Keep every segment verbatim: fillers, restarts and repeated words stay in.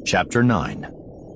Chapter nine.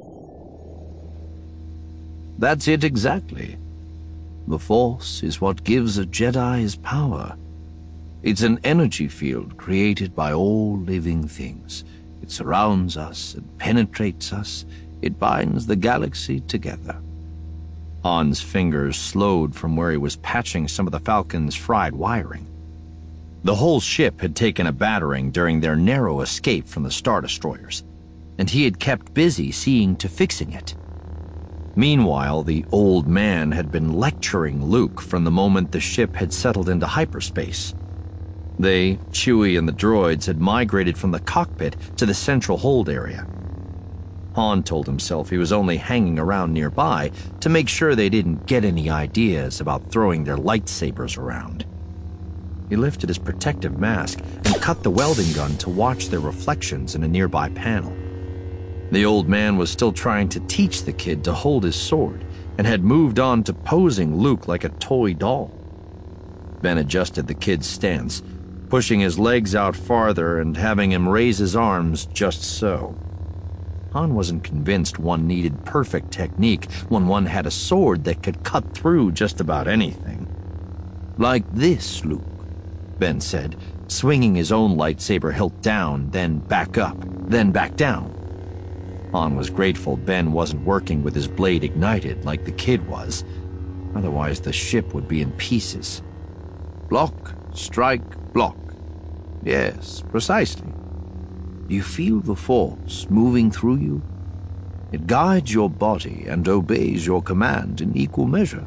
That's it exactly. The Force is what gives a Jedi his power. It's an energy field created by all living things. It surrounds us, it penetrates us, it binds the galaxy together. Han's fingers slowed from where he was patching some of the Falcon's fried wiring. The whole ship had taken a battering during their narrow escape from the Star Destroyers, and he had kept busy seeing to fixing it. Meanwhile, the old man had been lecturing Luke from the moment the ship had settled into hyperspace. They, Chewie and the droids, had migrated from the cockpit to the central hold area. Han told himself he was only hanging around nearby to make sure they didn't get any ideas about throwing their lightsabers around. He lifted his protective mask and cut the welding gun to watch their reflections in a nearby panel. The old man was still trying to teach the kid to hold his sword and had moved on to posing Luke like a toy doll. Ben adjusted the kid's stance, pushing his legs out farther and having him raise his arms just so. Han wasn't convinced one needed perfect technique when one had a sword that could cut through just about anything. "Like this, Luke," Ben said, swinging his own lightsaber hilt down, then back up, then back down. Han was grateful Ben wasn't working with his blade ignited like the kid was. Otherwise, the ship would be in pieces. "Block, strike, block." Yes, precisely. Do you feel the Force moving through you? It guides your body and obeys your command in equal measure.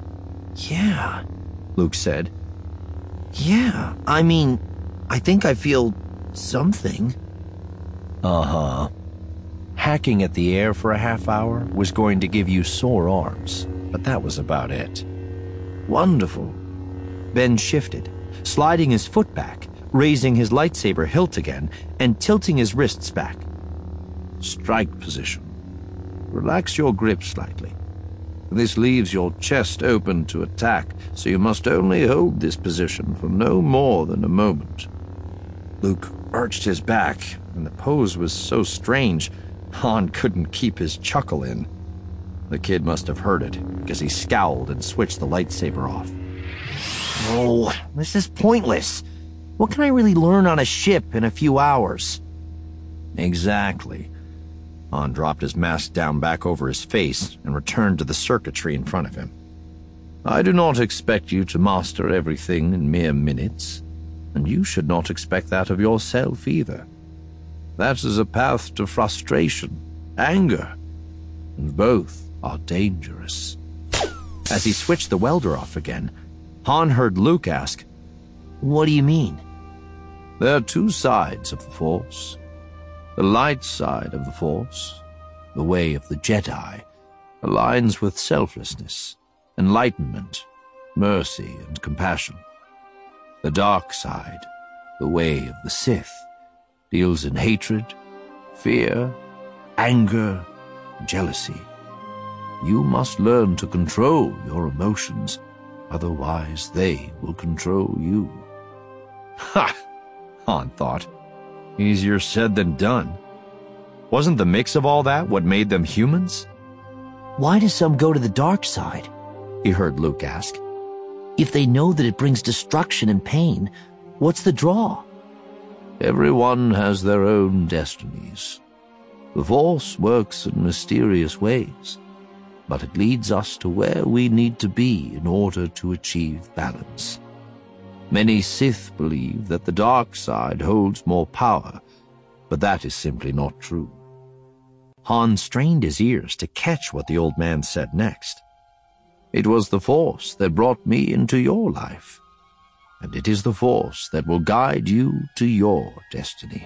Yeah, Luke said. Yeah, I mean, I think I feel something. Uh-huh. Hacking at the air for a half hour was going to give you sore arms, but that was about it. Wonderful. Ben shifted, sliding his foot back, raising his lightsaber hilt again, and tilting his wrists back. Strike position. Relax your grip slightly. This leaves your chest open to attack, so you must only hold this position for no more than a moment. Luke arched his back, and the pose was so strange, Han couldn't keep his chuckle in. The kid must have heard it, because he scowled and switched the lightsaber off. Oh, this is pointless. What can I really learn on a ship in a few hours? Exactly. Han dropped his mask down back over his face and returned to the circuitry in front of him. I do not expect you to master everything in mere minutes, and you should not expect that of yourself either. That is a path to frustration, anger, and both are dangerous. As he switched the welder off again, Han heard Luke ask, "What do you mean?" There are two sides of the Force. The light side of the Force, the way of the Jedi, aligns with selflessness, enlightenment, mercy, and compassion. The dark side, the way of the Sith, deals in hatred, fear, anger, and jealousy. You must learn to control your emotions, otherwise they will control you. Ha! Han thought. Easier said than done. Wasn't the mix of all that what made them humans? Why do some go to the dark side? He heard Luke ask. If they know that it brings destruction and pain, what's the draw? Everyone has their own destinies. The Force works in mysterious ways, but it leads us to where we need to be in order to achieve balance. Many Sith believe that the dark side holds more power, but that is simply not true. Han strained his ears to catch what the old man said next. It was the Force that brought me into your life, and it is the Force that will guide you to your destiny.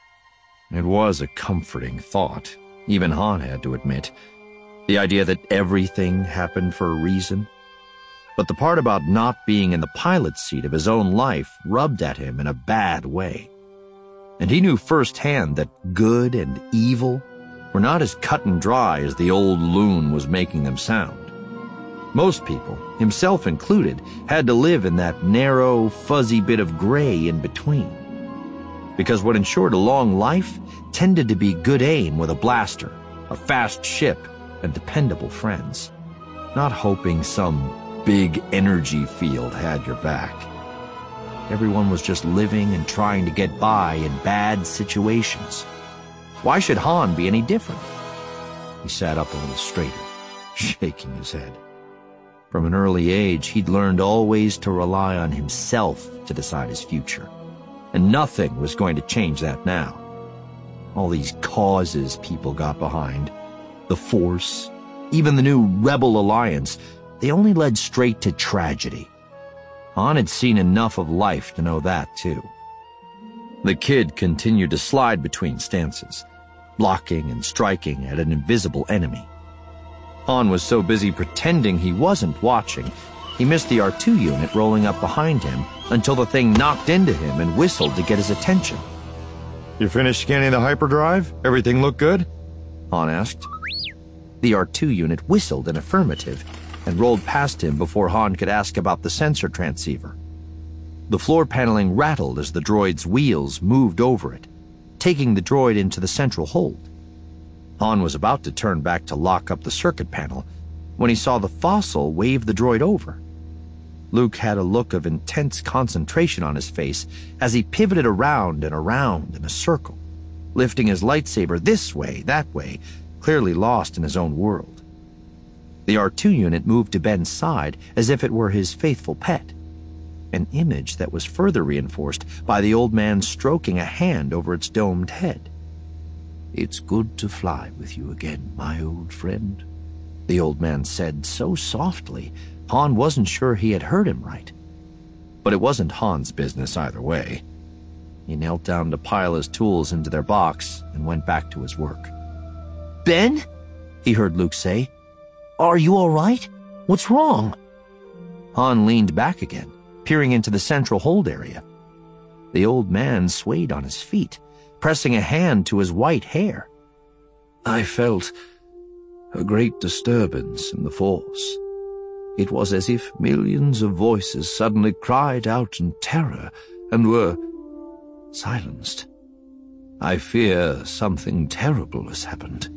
It was a comforting thought, even Han had to admit. The idea that everything happened for a reason. But the part about not being in the pilot's seat of his own life rubbed at him in a bad way. And he knew firsthand that good and evil were not as cut and dry as the old loon was making them sound. Most people, himself included, had to live in that narrow, fuzzy bit of gray in between. because what ensured a long life tended to be good aim with a blaster, a fast ship, and dependable friends, not hoping some big energy field had your back. Everyone was just living and trying to get by in bad situations. Why should Han be any different? He sat up a little straighter, shaking his head. From an early age, he'd learned always to rely on himself to decide his future, and nothing was going to change that now. All these causes people got behind, the Force, even the new Rebel Alliance, they only led straight to tragedy. Han had seen enough of life to know that, too. The kid continued to slide between stances, blocking and striking at an invisible enemy. Han was so busy pretending he wasn't watching, he missed the R two unit rolling up behind him until the thing knocked into him and whistled to get his attention. You finished scanning the hyperdrive? Everything look good? Han asked. The R two unit whistled in affirmative and rolled past him before Han could ask about the sensor transceiver. The floor paneling rattled as the droid's wheels moved over it, taking the droid into the central hold. Han was about to turn back to lock up the circuit panel when he saw the fossil wave the droid over. Luke had a look of intense concentration on his face as he pivoted around and around in a circle, lifting his lightsaber this way, that way, clearly lost in his own world. The R two unit moved to Ben's side as if it were his faithful pet, an image that was further reinforced by the old man stroking a hand over its domed head. "It's good to fly with you again, my old friend," the old man said so softly, Han wasn't sure he had heard him right. But it wasn't Han's business either way. He knelt down to pile his tools into their box and went back to his work. "Ben?" he heard Luke say. "Are you all right? What's wrong?" Han leaned back again, peering into the central hold area. The old man swayed on his feet, pressing a hand to his white hair. "I felt a great disturbance in the Force. It was as if millions of voices suddenly cried out in terror and were silenced. I fear something terrible has happened."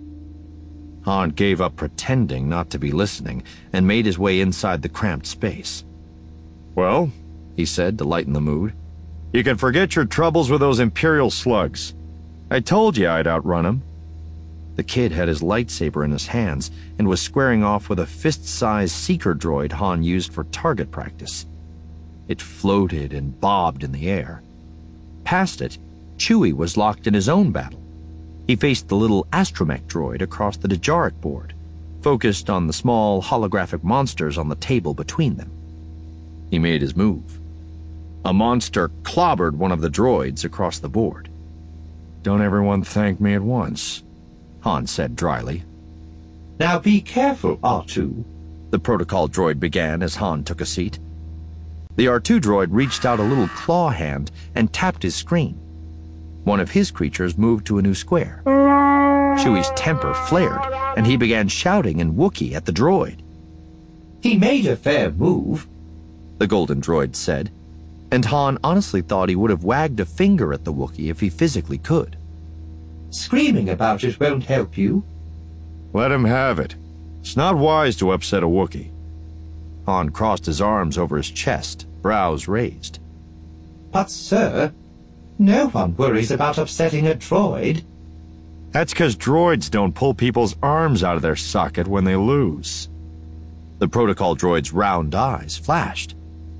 Han gave up pretending not to be listening and made his way inside the cramped space. "Well," he said to lighten the mood, "you can forget your troubles with those Imperial slugs. I told you I'd outrun them." The kid had his lightsaber in his hands and was squaring off with a fist-sized seeker droid Han used for target practice. It floated and bobbed in the air. Past it, Chewie was locked in his own battle. He faced the little astromech droid across the Dejarik board, focused on the small holographic monsters on the table between them. He made his move. A monster clobbered one of the droids across the board. "Don't everyone thank me at once," Han said dryly. "Now be careful, R two, the protocol droid began as Han took a seat. The R two droid reached out a little claw hand and tapped his screen. One of his creatures moved to a new square. Chewie's temper flared, and he began shouting in Wookiee at the droid. "He made a fair move," the golden droid said, and Han honestly thought he would have wagged a finger at the Wookiee if he physically could. "Screaming about it won't help you." "Let him have it. It's not wise to upset a Wookiee." Han crossed his arms over his chest, brows raised. "But, sir, no one worries about upsetting a droid." "That's because droids don't pull people's arms out of their socket when they lose." The protocol droid's round eyes flashed.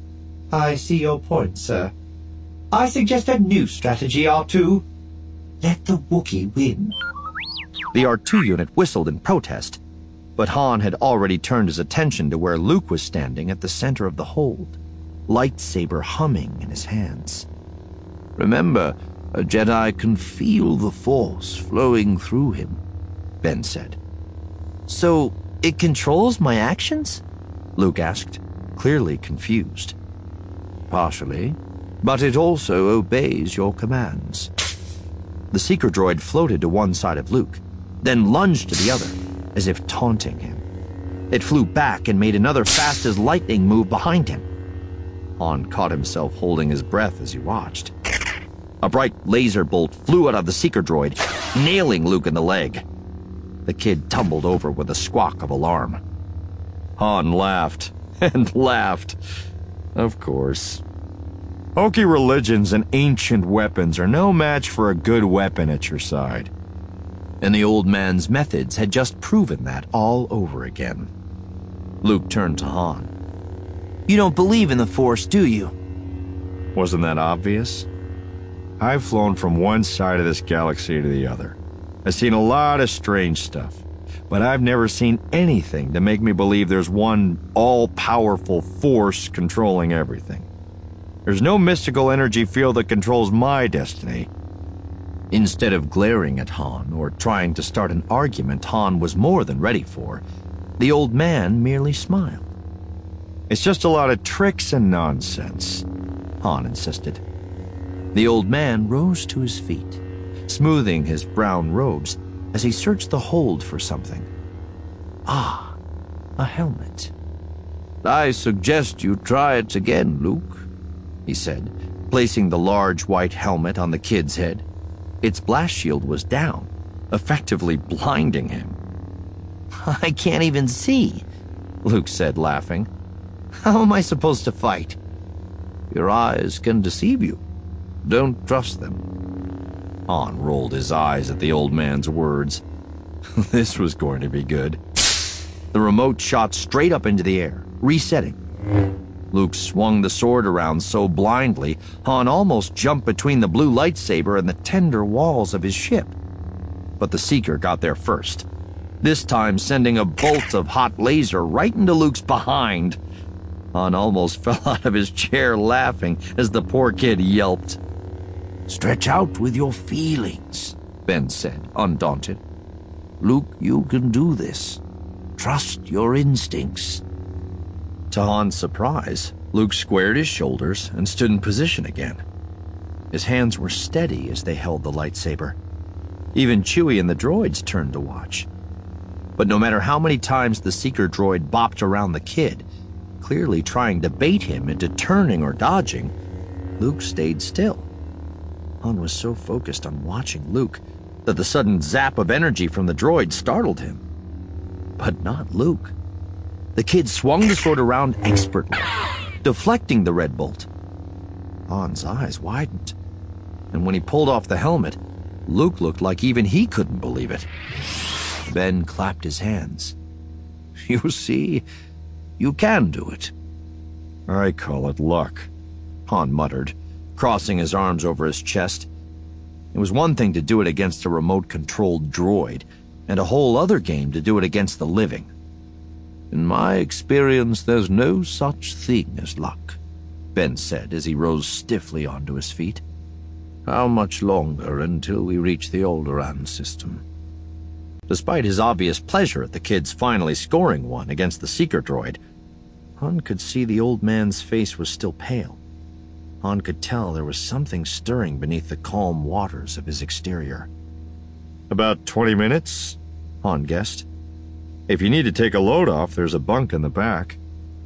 "I see your point, sir. I suggest a new strategy, R two. Let the Wookiee win." The R two unit whistled in protest, but Han had already turned his attention to where Luke was standing at the center of the hold, lightsaber humming in his hands. "Remember, a Jedi can feel the Force flowing through him," Ben said. "So it controls my actions?" Luke asked, clearly confused. "Partially, but it also obeys your commands." The seeker droid floated to one side of Luke, then lunged to the other, as if taunting him. It flew back and made another fast-as-lightning move behind him. Han caught himself holding his breath as he watched. A bright laser bolt flew out of the seeker droid, nailing Luke in the leg. The kid tumbled over with a squawk of alarm. Han laughed and laughed. Of course. Hokey religions and ancient weapons are no match for a good weapon at your side. And the old man's methods had just proven that all over again. Luke turned to Han. You don't believe in the Force, do you? Wasn't that obvious? I've flown from one side of this galaxy to the other. I've seen a lot of strange stuff, but I've never seen anything to make me believe there's one all-powerful force controlling everything. There's no mystical energy field that controls my destiny. Instead of glaring at Han or trying to start an argument Han was more than ready for, the old man merely smiled. It's just a lot of tricks and nonsense, Han insisted. The old man rose to his feet, smoothing his brown robes as he searched the hold for something. Ah, a helmet. I suggest you try it again, Luke, he said, placing the large white helmet on the kid's head. Its blast shield was down, effectively blinding him. I can't even see, Luke said, laughing. How am I supposed to fight? Your eyes can deceive you. Don't trust them. Han rolled his eyes at the old man's words. This was going to be good. The remote shot straight up into the air, resetting. Luke swung the sword around so blindly, Han almost jumped between the blue lightsaber and the tender walls of his ship. But the Seeker got there first, this time sending a bolt of hot laser right into Luke's behind. Han almost fell out of his chair laughing as the poor kid yelped. Stretch out with your feelings, Ben said, undaunted. Luke, you can do this. Trust your instincts. To Han's surprise, Luke squared his shoulders and stood in position again. His hands were steady as they held the lightsaber. Even Chewie and the droids turned to watch. But no matter how many times the Seeker droid bopped around the kid, clearly trying to bait him into turning or dodging, Luke stayed still. Han was so focused on watching Luke that the sudden zap of energy from the droid startled him. But not Luke. The kid swung the sword around expertly, deflecting the red bolt. Han's eyes widened, and when he pulled off the helmet, Luke looked like even he couldn't believe it. Ben clapped his hands. You see, you can do it. I call it luck, Han muttered, crossing his arms over his chest. It was one thing to do it against a remote-controlled droid, and a whole other game to do it against the living. In my experience, there's no such thing as luck, Ben said as he rose stiffly onto his feet. How much longer until we reach the Alderaan system? Despite his obvious pleasure at the kids finally scoring one against the Seeker droid, Han could see the old man's face was still pale. Han could tell there was something stirring beneath the calm waters of his exterior. About twenty minutes, Han guessed. If you need to take a load off, there's a bunk in the back.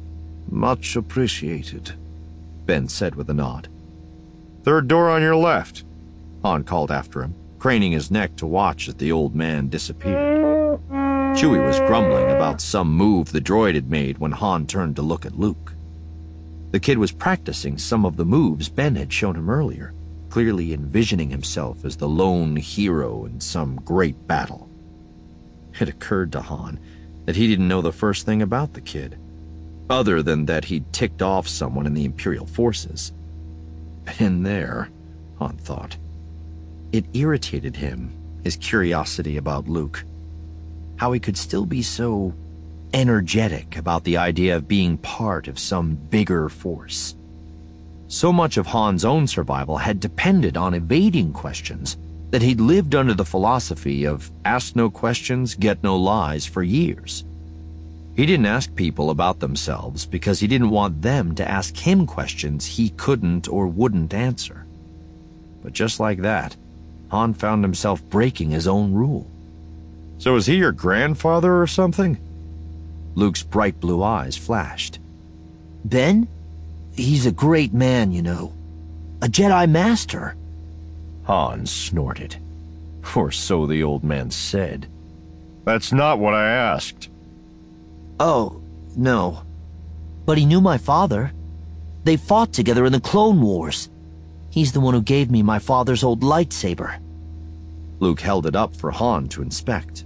Much appreciated, Ben said with a nod. Third door on your left, Han called after him, craning his neck to watch as the old man disappeared. Chewie was grumbling about some move the droid had made when Han turned to look at Luke. The kid was practicing some of the moves Ben had shown him earlier, clearly envisioning himself as the lone hero in some great battle. It occurred to Han that he didn't know the first thing about the kid, other than that he'd ticked off someone in the Imperial forces. Been there, Han thought. It irritated him, his curiosity about Luke. How he could still be so energetic about the idea of being part of some bigger force. So much of Han's own survival had depended on evading questions that he'd lived under the philosophy of ask no questions, get no lies for years. He didn't ask people about themselves because he didn't want them to ask him questions he couldn't or wouldn't answer. But just like that, Han found himself breaking his own rule. So is he your grandfather or something? Luke's bright blue eyes flashed. Ben? He's a great man, you know. A Jedi Master. Han snorted. Or so the old man said. That's not what I asked. Oh, no. But he knew my father. They fought together in the Clone Wars. He's the one who gave me my father's old lightsaber. Luke held it up for Han to inspect.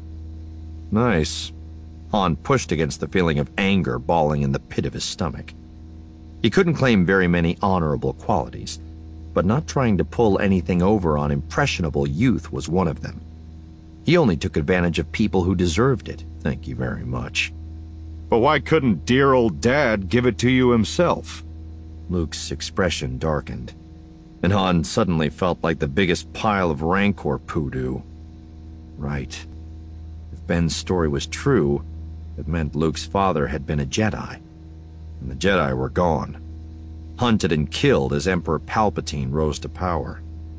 Nice. Han pushed against the feeling of anger balling in the pit of his stomach. He couldn't claim very many honorable qualities, but not trying to pull anything over on impressionable youth was one of them. He only took advantage of people who deserved it, thank you very much. But why couldn't dear old Dad give it to you himself? Luke's expression darkened, and Han suddenly felt like the biggest pile of Rancor poodoo. Right. If Ben's story was true, it meant Luke's father had been a Jedi, and the Jedi were gone, hunted and killed as Emperor Palpatine rose to power.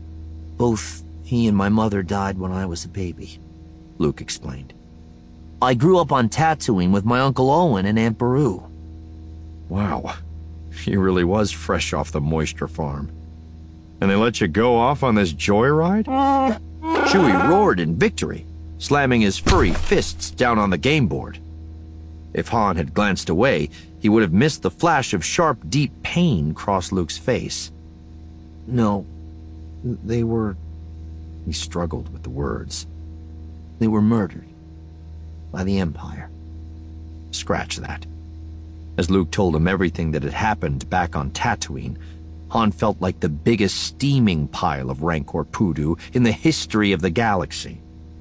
Both he and my mother died when I was a baby, Luke explained. I grew up on Tatooine with my Uncle Owen and Aunt Beru. Wow, he really was fresh off the moisture farm. And they let you go off on this joyride? Chewie roared in victory, slamming his furry fists down on the game board. If Han had glanced away, he would have missed the flash of sharp, deep pain cross Luke's face. No, they were... He struggled with the words. They were murdered. By the Empire. Scratch that. As Luke told him everything that had happened back on Tatooine, Han felt like the biggest steaming pile of Rancor poodoo in the history of the galaxy.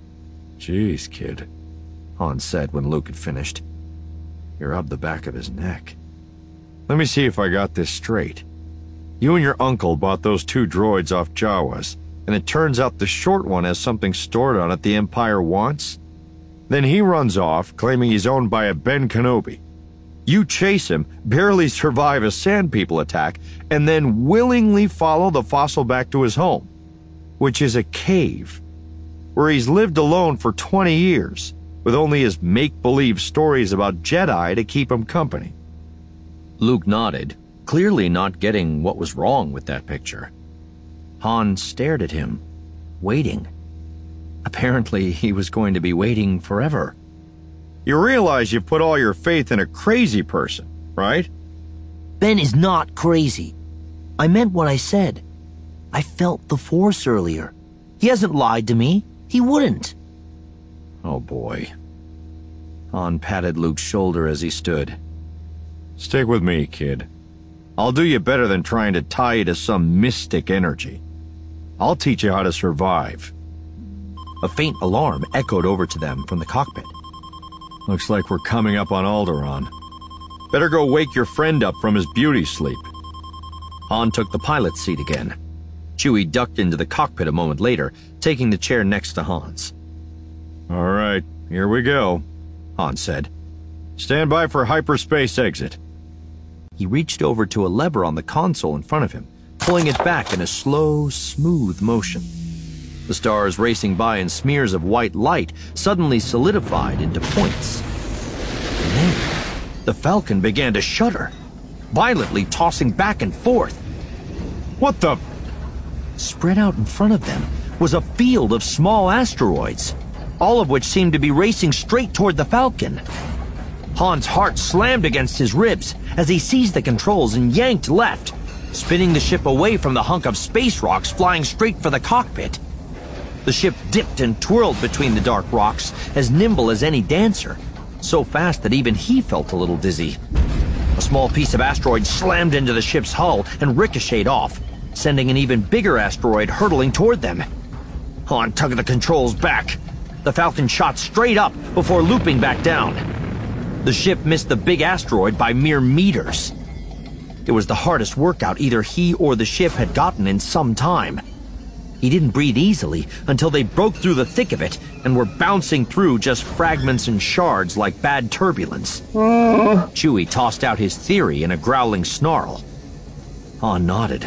Jeez, kid, Han said when Luke had finished. He rubbed the back of his neck. Let me see if I got this straight. You and your uncle bought those two droids off Jawas, and it turns out the short one has something stored on it the Empire wants? Then he runs off, claiming he's owned by a Ben Kenobi. You chase him, barely survive a Sand People attack, and then willingly follow the fossil back to his home, which is a cave, where he's lived alone for twenty years, with only his make-believe stories about Jedi to keep him company. Luke nodded, clearly not getting what was wrong with that picture. Han stared at him, waiting. Apparently, he was going to be waiting forever. You realize you've put all your faith in a crazy person, right? Ben is not crazy. I meant what I said. I felt the Force earlier. He hasn't lied to me. He wouldn't. Oh boy. Han patted Luke's shoulder as he stood. Stick with me, kid. I'll do you better than trying to tie you to some mystic energy. I'll teach you how to survive. A faint alarm echoed over to them from the cockpit. Looks like we're coming up on Alderaan. Better go wake your friend up from his beauty sleep. Han took the pilot's seat again. Chewie ducked into the cockpit a moment later, taking the chair next to Han's. All right, here we go, Han said. Stand by for hyperspace exit. He reached over to a lever on the console in front of him, pulling it back in a slow, smooth motion. The stars racing by in smears of white light suddenly solidified into points. And then, the Falcon began to shudder, violently tossing back and forth. What the? Spread out in front of them was a field of small asteroids, all of which seemed to be racing straight toward the Falcon. Han's heart slammed against his ribs as he seized the controls and yanked left, spinning the ship away from the hunk of space rocks flying straight for the cockpit. The ship dipped and twirled between the dark rocks, as nimble as any dancer, so fast that even he felt a little dizzy. A small piece of asteroid slammed into the ship's hull and ricocheted off, sending an even bigger asteroid hurtling toward them. Han tugged the controls back. The Falcon shot straight up before looping back down. The ship missed the big asteroid by mere meters. It was the hardest workout either he or the ship had gotten in some time. He didn't breathe easily until they broke through the thick of it and were bouncing through just fragments and shards like bad turbulence. Chewie tossed out his theory in a growling snarl. Han nodded.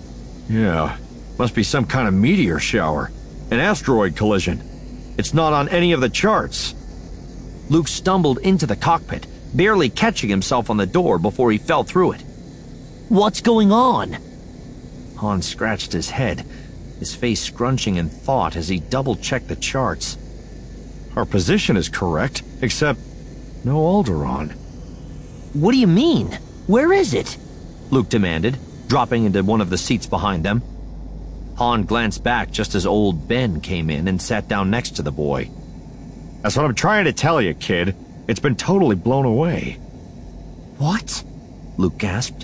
Yeah, must be some kind of meteor shower. An asteroid collision. It's not on any of the charts. Luke stumbled into the cockpit, barely catching himself on the door before he fell through it. What's going on? Han scratched his head. his face scrunching in thought as he double-checked the charts. Our position is correct, except no Alderaan. What do you mean? Where is it? Luke demanded, dropping into one of the seats behind them. Han glanced back just as old Ben came in and sat down next to the boy. That's what I'm trying to tell you, kid. It's been totally blown away. What? Luke gasped.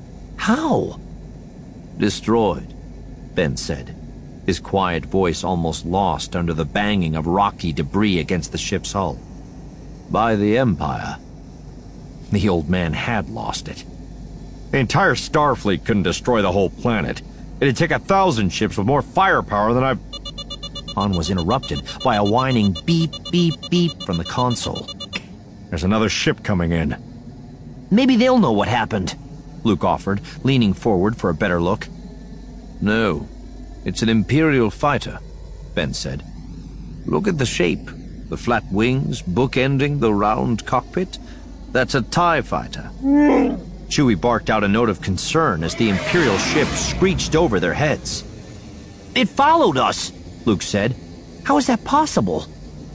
How? Destroyed, Ben said, his quiet voice almost lost under the banging of rocky debris against the ship's hull. By the Empire. The old man had lost it. The entire Starfleet couldn't destroy the whole planet. It'd take a thousand ships with more firepower than I've... Han was interrupted by a whining beep, beep, beep from the console. There's another ship coming in. Maybe they'll know what happened, Luke offered, leaning forward for a better look. No, it's an Imperial fighter, Ben said. Look at the shape, the flat wings bookending the round cockpit. That's a TIE fighter. Chewie barked out a note of concern as the Imperial ship screeched over their heads. It followed us, Luke said. How is that possible?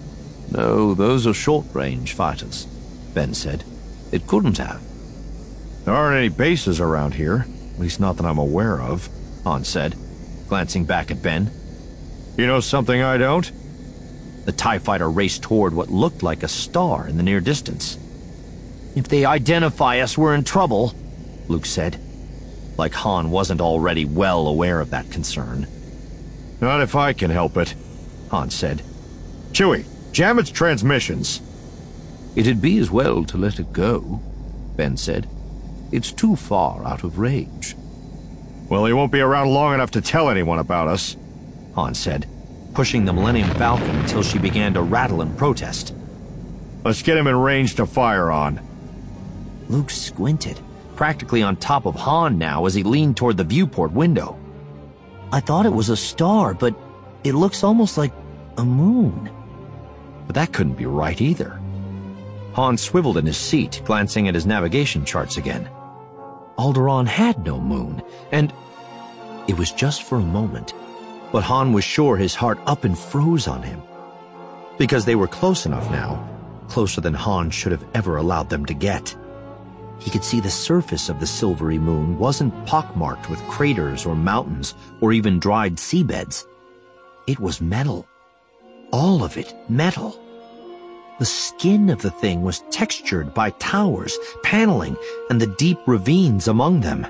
No, those are short-range fighters, Ben said. It couldn't have. There aren't any bases around here, at least not that I'm aware of, Han said, glancing back at Ben. You know something I don't? The TIE fighter raced toward what looked like a star in the near distance. If they identify us, we're in trouble, Luke said, like Han wasn't already well aware of that concern. Not if I can help it, Han said. Chewie, jam its transmissions. It'd be as well to let it go, Ben said. It's too far out of range. Well, he won't be around long enough to tell anyone about us, Han said, pushing the Millennium Falcon until she began to rattle in protest. Let's get him in range to fire on. Luke squinted, practically on top of Han now as he leaned toward the viewport window. I thought it was a star, but it looks almost like a moon. But that couldn't be right either. Han swiveled in his seat, glancing at his navigation charts again. Alderaan had no moon, and it was just for a moment, but Han was sure his heart up and froze on him. Because they were close enough now, closer than Han should have ever allowed them to get. He could see the surface of the silvery moon wasn't pockmarked with craters or mountains or even dried seabeds. It was metal. All of it metal. The skin of the thing was textured by towers, paneling, and the deep ravines among them.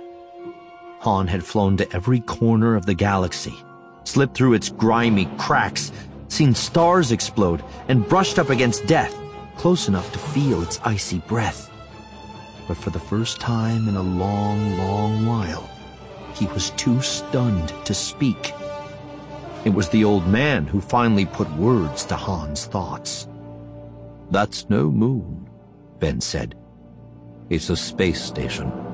Han had flown to every corner of the galaxy, slipped through its grimy cracks, seen stars explode, and brushed up against death, close enough to feel its icy breath. But for the first time in a long, long while, he was too stunned to speak. It was the old man who finally put words to Han's thoughts. That's no moon, Ben said. It's a space station.